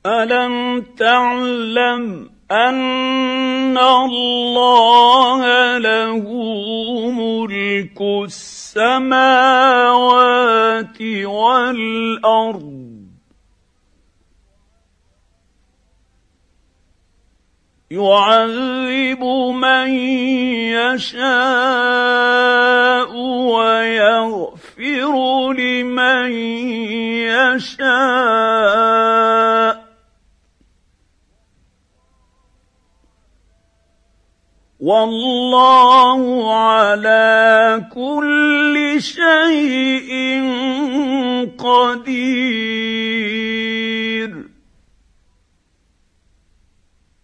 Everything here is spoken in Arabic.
ألم تعلم أن الله له ملك السماوات والأرض يعذب من يشاء ويغفر لمن يشاء والله على كل شيء قدير.